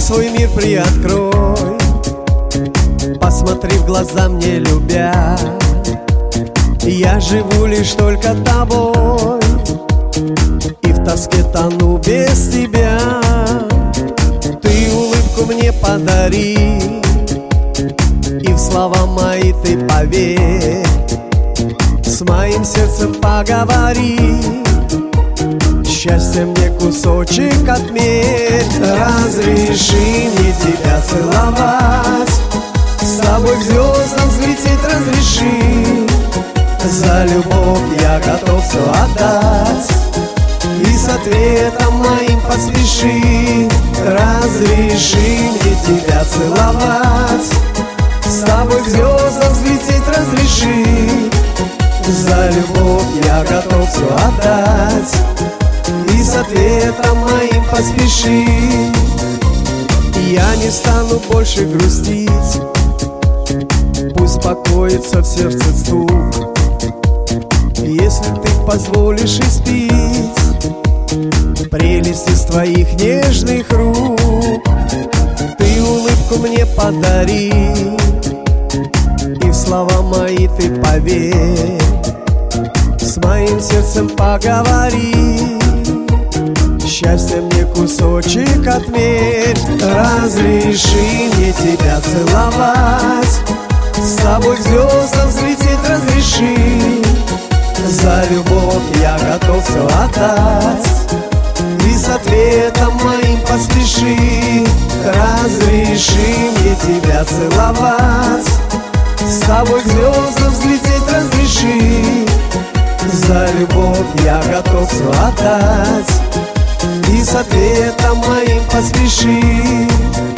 свой мир приоткрой, посмотри в глаза мне, любя. Я живу лишь только тобой, и в тоске тону без тебя. Ты улыбку мне подари, и в слова мои ты поверь. С моим сердцем поговори, счастье мне кусочек отмерь. Разреши мне тебя целовать, с тобой к звездам взлететь разреши. За любовь я готов все отдать, и с ответом моим поспеши. Разреши мне тебя целовать, с тобой к звездам взлететь разреши. За любовь я готов все отдать, и с ответом моим поспеши. Я не стану больше грустить, пусть покоится в сердце стук, если ты позволишь испить прелесть из твоих нежных рук. Ты улыбку мне подари, и в слова мои ты поверь. С моим сердцем поговори, счастье мне кусочек отмерь. Разреши мне тебя целовать, с тобой к звездам взлететь разреши. За любовь я готов все отдать, и с ответом моим поспеши. Разреши мне тебя целовать, с тобой к звездам взлететь разреши. За любовь я готов все отдать, и с ответом моим поспеши.